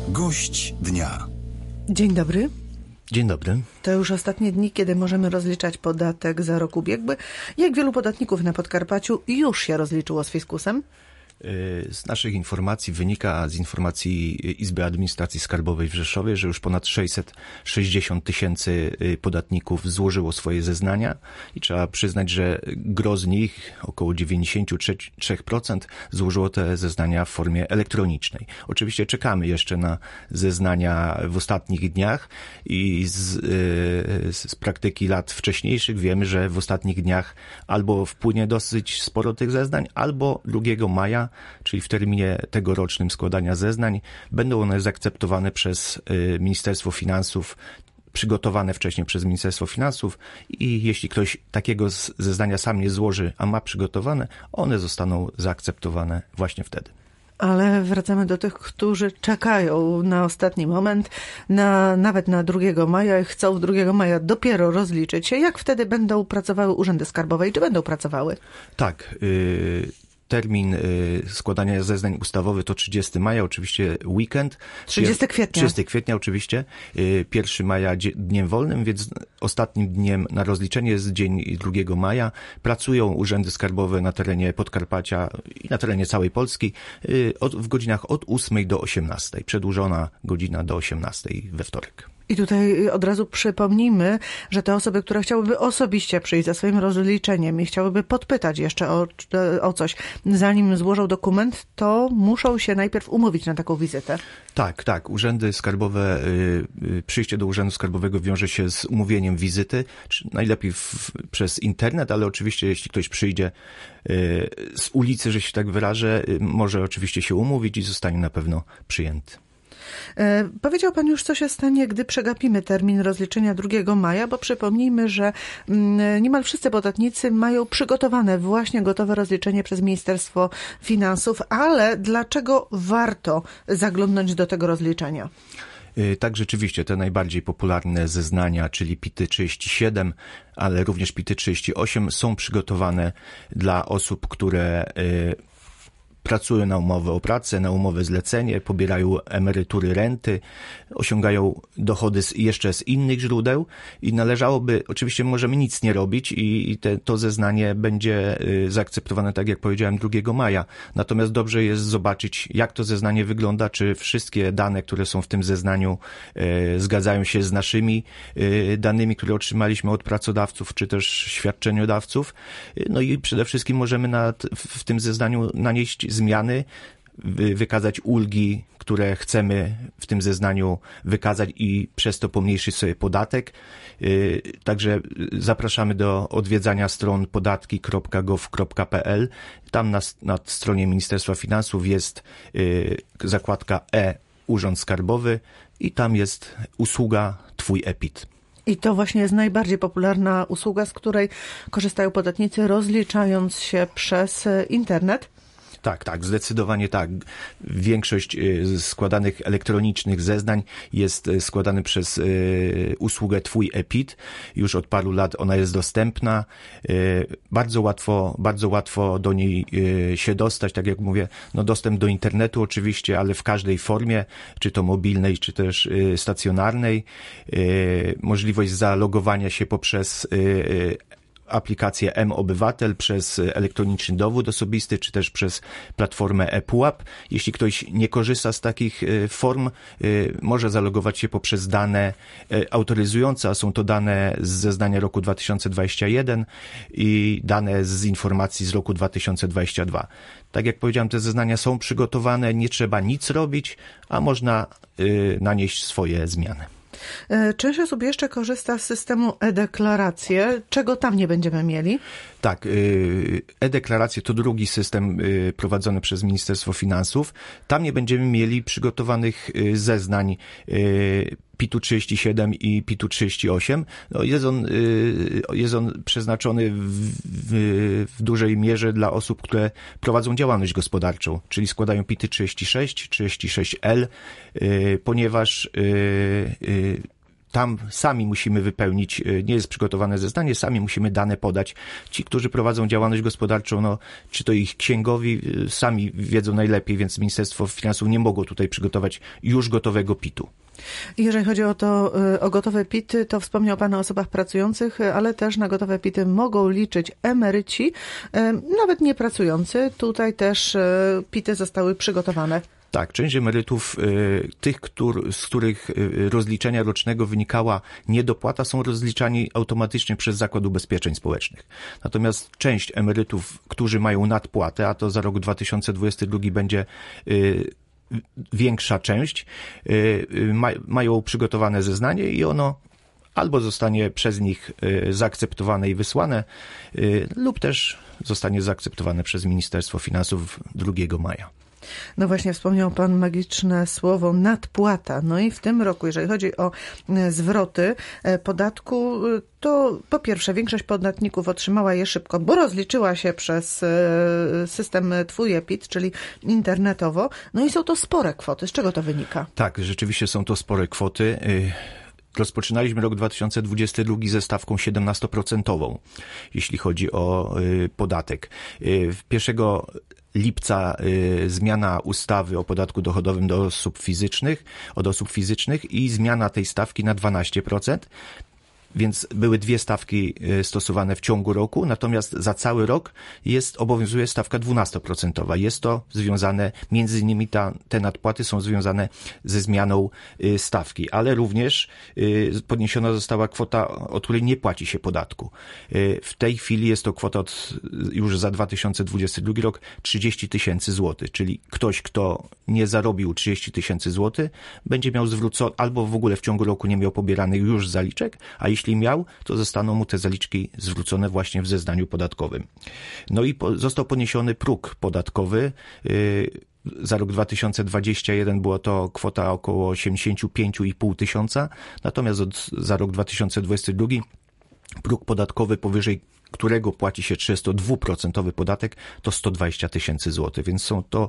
Gość dnia. Dzień dobry. Dzień dobry. To już ostatnie dni, kiedy możemy rozliczać podatek za rok ubiegły. Jak wielu podatników na Podkarpaciu już się rozliczyło z fiskusem? Z naszych informacji wynika, z informacji Izby Administracji Skarbowej w Rzeszowie, że już ponad 660 tysięcy podatników złożyło swoje zeznania i trzeba przyznać, że gros z nich, około 93%, złożyło te zeznania w formie elektronicznej. Oczywiście czekamy jeszcze na zeznania w ostatnich dniach i z praktyki lat wcześniejszych wiemy, że w ostatnich dniach albo wpłynie dosyć sporo tych zeznań, albo 2 maja, czyli w terminie tegorocznym składania zeznań, będą one zaakceptowane przez Ministerstwo Finansów, przygotowane wcześniej przez Ministerstwo Finansów i jeśli ktoś takiego zeznania sam nie złoży, a ma przygotowane, one zostaną zaakceptowane właśnie wtedy. Ale wracamy do tych, którzy czekają na ostatni moment, nawet na 2 maja i chcą 2 maja dopiero rozliczyć się. Jak wtedy będą pracowały urzędy skarbowe i czy będą pracowały? Tak. Termin składania zeznań ustawowych to 30 maja, oczywiście weekend. 30 kwietnia. 30 kwietnia oczywiście. 1 maja dniem wolnym, więc ostatnim dniem na rozliczenie jest dzień 2 maja. Pracują urzędy skarbowe na terenie Podkarpacia i na terenie całej Polski w godzinach od 8 do 18. Przedłużona godzina do 18 we wtorek. I tutaj od razu przypomnijmy, że te osoby, które chciałyby osobiście przyjść za swoim rozliczeniem i chciałyby podpytać jeszcze o coś, zanim złożą dokument, to muszą się najpierw umówić na taką wizytę. Tak. Urzędy skarbowe, przyjście do urzędu skarbowego wiąże się z umówieniem wizyty, najlepiej przez internet, ale oczywiście jeśli ktoś przyjdzie z ulicy, że się tak wyrażę, może oczywiście się umówić i zostanie na pewno przyjęty. Powiedział pan już, co się stanie, gdy przegapimy termin rozliczenia 2 maja, bo przypomnijmy, że niemal wszyscy podatnicy mają przygotowane właśnie gotowe rozliczenie przez Ministerstwo Finansów, ale dlaczego warto zaglądnąć do tego rozliczenia? Tak, rzeczywiście te najbardziej popularne zeznania, czyli PIT 37, ale również PIT 38 są przygotowane dla osób, które pracują na umowę o pracę, na umowę zlecenie, pobierają emerytury, renty, osiągają dochody jeszcze z innych źródeł i należałoby, oczywiście możemy nic nie robić i to zeznanie będzie zaakceptowane, tak jak powiedziałem, 2 maja. Natomiast dobrze jest zobaczyć, jak to zeznanie wygląda, czy wszystkie dane, które są w tym zeznaniu, zgadzają się z naszymi danymi, które otrzymaliśmy od pracodawców, czy też świadczeniodawców. No i przede wszystkim możemy w tym zeznaniu nanieść zmiany, wykazać ulgi, które chcemy w tym zeznaniu wykazać i przez to pomniejszyć sobie podatek. Także zapraszamy do odwiedzania stron podatki.gov.pl. Tam na stronie Ministerstwa Finansów jest zakładka Urząd Skarbowy i tam jest usługa Twój e-PIT. I to właśnie jest najbardziej popularna usługa, z której korzystają podatnicy, rozliczając się przez internet. Tak, zdecydowanie tak. Większość składanych elektronicznych zeznań jest składany przez usługę Twój e-PIT. Już od paru lat ona jest dostępna. Bardzo łatwo do niej się dostać, tak jak mówię, dostęp do internetu oczywiście, ale w każdej formie, czy to mobilnej, czy też stacjonarnej. Możliwość zalogowania się poprzez aplikację M-Obywatel, przez elektroniczny dowód osobisty, czy też przez platformę ePUAP. Jeśli ktoś nie korzysta z takich form, może zalogować się poprzez dane autoryzujące, a są to dane z zeznania roku 2021 i dane z informacji z roku 2022. Tak jak powiedziałem, te zeznania są przygotowane, nie trzeba nic robić, a można nanieść swoje zmiany. Część osób jeszcze korzysta z systemu e-deklaracje. Czego tam nie będziemy mieli? Tak, e-deklaracje to drugi system prowadzony przez Ministerstwo Finansów. Tam nie będziemy mieli przygotowanych zeznań PIT-u 37 i PIT-u 38. Jest on przeznaczony w dużej mierze dla osób, które prowadzą działalność gospodarczą, czyli składają PIT-y 36, 36L, ponieważ tam sami musimy wypełnić, nie jest przygotowane zeznanie, sami musimy dane podać. Ci, którzy prowadzą działalność gospodarczą, no, czy to ich księgowi, sami wiedzą najlepiej, więc Ministerstwo Finansów nie mogło tutaj przygotować już gotowego PIT-u. Jeżeli chodzi o gotowe PIT-y, to wspomniał Pan o osobach pracujących, ale też na gotowe PIT-y mogą liczyć emeryci, nawet nie pracujący. Tutaj też PIT-y zostały przygotowane. Tak, część emerytów, tych, z których rozliczenia rocznego wynikała niedopłata, są rozliczani automatycznie przez Zakład Ubezpieczeń Społecznych. Natomiast część emerytów, którzy mają nadpłatę, a to za rok 2022 będzie większa część, mają przygotowane zeznanie i ono albo zostanie przez nich zaakceptowane i wysłane, lub też zostanie zaakceptowane przez Ministerstwo Finansów 2 maja. No właśnie, wspomniał Pan magiczne słowo nadpłata. No i w tym roku, jeżeli chodzi o zwroty podatku, to po pierwsze większość podatników otrzymała je szybko, bo rozliczyła się przez system Twój e-PIT, czyli internetowo. No i są to spore kwoty. Z czego to wynika? Tak, rzeczywiście są to spore kwoty. Rozpoczynaliśmy rok 2022 ze stawką 17%, jeśli chodzi o podatek. 1 lipca zmiana ustawy o podatku dochodowym od osób fizycznych i zmiana tej stawki na 12%. Więc były 2 stawki stosowane w ciągu roku, natomiast za cały rok obowiązuje stawka 12%. Jest to związane, między innymi te nadpłaty są związane ze zmianą stawki, ale również podniesiona została kwota, od której nie płaci się podatku. W tej chwili jest to kwota już za 2022 rok 30 000 złotych, czyli ktoś, kto nie zarobił 30 000 złotych, będzie miał zwrócone, albo w ogóle w ciągu roku nie miał pobieranych już zaliczek, a jeśli miał, to zostaną mu te zaliczki zwrócone właśnie w zeznaniu podatkowym. No i został podniesiony próg podatkowy. Za rok 2021 była to kwota około 85 500, natomiast za rok 2022 próg podatkowy, powyżej którego płaci się 32% podatek, to 120 000 złotych. Więc są to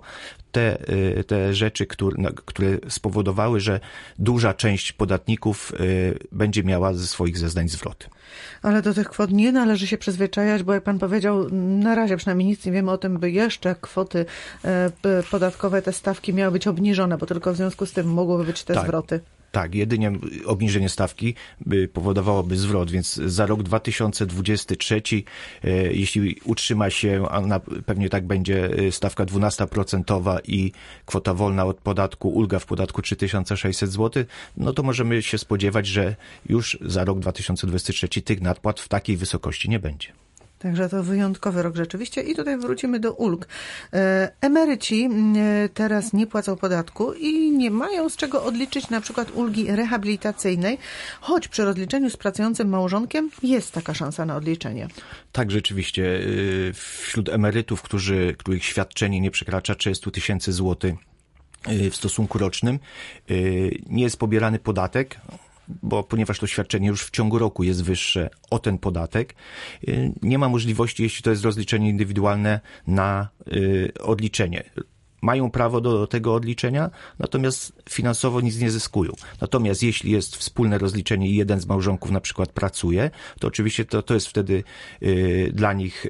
te rzeczy, które spowodowały, że duża część podatników będzie miała ze swoich zeznań zwroty. Ale do tych kwot nie należy się przyzwyczajać, bo jak Pan powiedział, na razie przynajmniej nic nie wiemy o tym, by jeszcze kwoty podatkowe, te stawki miały być obniżone, bo tylko w związku z tym mogłyby być te zwroty. Tak, jedynie obniżenie stawki powodowałoby zwrot, więc za rok 2023, jeśli utrzyma się, a pewnie tak będzie, stawka 12% i kwota wolna od podatku, ulga w podatku 3600 zł, no to możemy się spodziewać, że już za rok 2023 tych nadpłat w takiej wysokości nie będzie. Także to wyjątkowy rok rzeczywiście. I tutaj wrócimy do ulg. Emeryci teraz nie płacą podatku i nie mają z czego odliczyć na przykład ulgi rehabilitacyjnej, choć przy rozliczeniu z pracującym małżonkiem jest taka szansa na odliczenie. Tak, rzeczywiście. Wśród emerytów, których świadczenie nie przekracza 30 000 złotych w stosunku rocznym, nie jest pobierany podatek, ponieważ to świadczenie już w ciągu roku jest wyższe o ten podatek, nie ma możliwości, jeśli to jest rozliczenie indywidualne, na odliczenie. Mają prawo do tego odliczenia, natomiast finansowo nic nie zyskują. Natomiast jeśli jest wspólne rozliczenie i jeden z małżonków na przykład pracuje, to oczywiście to jest wtedy dla nich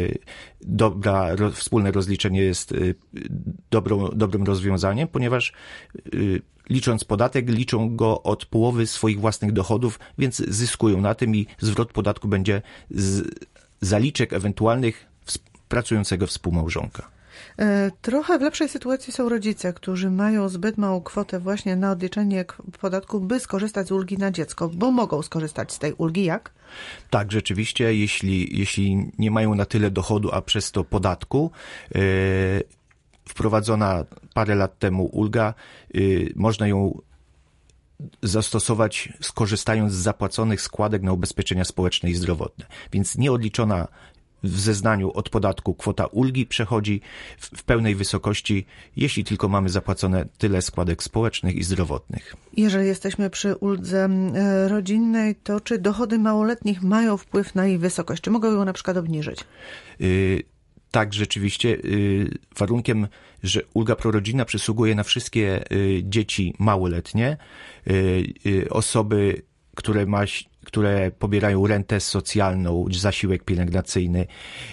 wspólne rozliczenie jest dobrym rozwiązaniem, ponieważ licząc podatek, liczą go od połowy swoich własnych dochodów, więc zyskują na tym i zwrot podatku będzie z zaliczek ewentualnych pracującego współmałżonka. Trochę w lepszej sytuacji są rodzice, którzy mają zbyt małą kwotę właśnie na odliczenie podatku, by skorzystać z ulgi na dziecko, bo mogą skorzystać z tej ulgi. Jak? Tak, rzeczywiście, jeśli nie mają na tyle dochodu, a przez to podatku, wprowadzona parę lat temu ulga, można ją zastosować skorzystając z zapłaconych składek na ubezpieczenia społeczne i zdrowotne. Więc nieodliczona w zeznaniu od podatku kwota ulgi przechodzi w pełnej wysokości, jeśli tylko mamy zapłacone tyle składek społecznych i zdrowotnych. Jeżeli jesteśmy przy uldze rodzinnej, to czy dochody małoletnich mają wpływ na jej wysokość? Czy mogą ją na przykład obniżyć? Tak, rzeczywiście. Warunkiem, że ulga prorodzinna przysługuje na wszystkie dzieci małoletnie, osoby które pobierają rentę socjalną, zasiłek pielęgnacyjny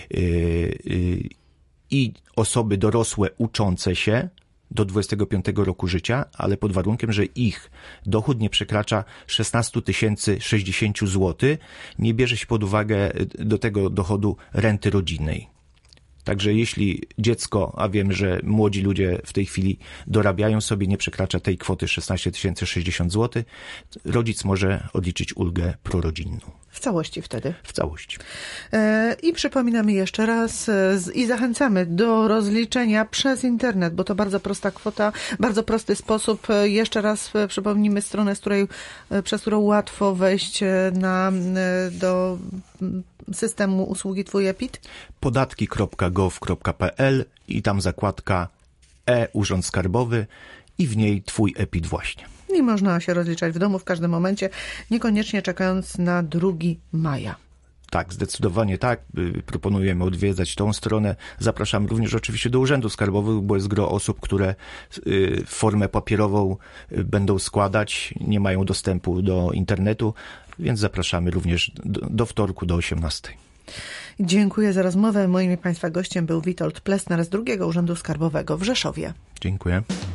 i osoby dorosłe uczące się do 25 roku życia, ale pod warunkiem, że ich dochód nie przekracza 16 060 zł, nie bierze się pod uwagę do tego dochodu renty rodzinnej. Także jeśli dziecko, a wiem, że młodzi ludzie w tej chwili dorabiają sobie, nie przekracza tej kwoty 16 060 zł, rodzic może odliczyć ulgę prorodzinną. W całości wtedy? W całości. I przypominamy jeszcze raz i zachęcamy do rozliczenia przez internet, bo to bardzo prosta kwota, bardzo prosty sposób. Jeszcze raz przypomnijmy stronę, przez którą łatwo wejść do systemu usługi Twój EPIT. Podatki.gov.pl i tam zakładka Urząd Skarbowy i w niej Twój EPIT właśnie. I można się rozliczać w domu w każdym momencie, niekoniecznie czekając na 2 maja. Tak, zdecydowanie tak. Proponujemy odwiedzać tą stronę. Zapraszam również oczywiście do Urzędu Skarbowego, bo jest gro osób, które formę papierową będą składać, nie mają dostępu do internetu, więc zapraszamy również do wtorku do 18:00. Dziękuję za rozmowę. Moim i Państwa gościem był Witold Plesner z II Urzędu Skarbowego w Rzeszowie. Dziękuję.